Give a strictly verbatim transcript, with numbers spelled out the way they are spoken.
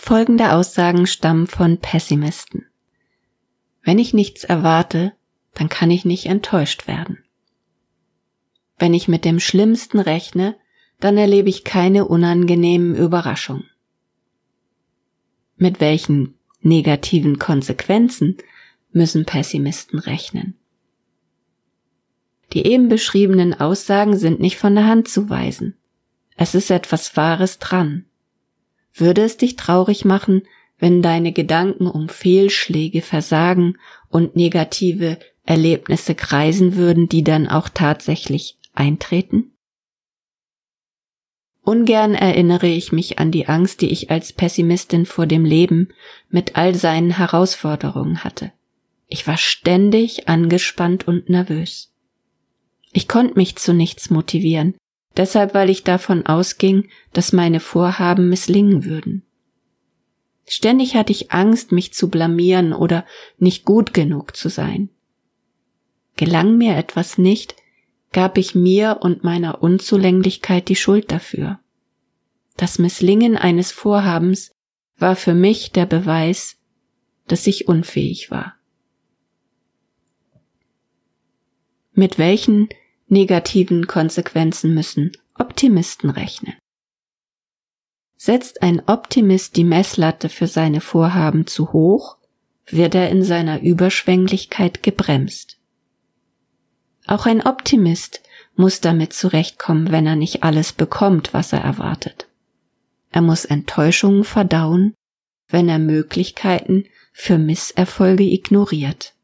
Folgende Aussagen stammen von Pessimisten. Wenn ich nichts erwarte, dann kann ich nicht enttäuscht werden. Wenn ich mit dem Schlimmsten rechne, dann erlebe ich keine unangenehmen Überraschungen. Mit welchen negativen Konsequenzen müssen Pessimisten rechnen? Die eben beschriebenen Aussagen sind nicht von der Hand zu weisen. Es ist etwas Wahres dran. Würde es dich traurig machen, wenn deine Gedanken um Fehlschläge, Versagen und negative Erlebnisse kreisen würden, die dann auch tatsächlich eintreten? Ungern erinnere ich mich an die Angst, die ich als Pessimistin vor dem Leben mit all seinen Herausforderungen hatte. Ich war ständig angespannt und nervös. Ich konnte mich zu nichts motivieren, deshalb weil ich davon ausging, dass meine Vorhaben misslingen würden. Ständig hatte ich Angst, mich zu blamieren oder nicht gut genug zu sein. Gelang mir etwas nicht, gab ich mir und meiner Unzulänglichkeit die Schuld dafür. Das Misslingen eines Vorhabens war für mich der Beweis, dass ich unfähig war. Mit welchen negativen Konsequenzen müssen Optimisten rechnen? Setzt ein Optimist die Messlatte für seine Vorhaben zu hoch, wird er in seiner Überschwänglichkeit gebremst. Auch ein Optimist muss damit zurechtkommen, wenn er nicht alles bekommt, was er erwartet. Er muss Enttäuschungen verdauen, wenn er Möglichkeiten für Misserfolge ignoriert.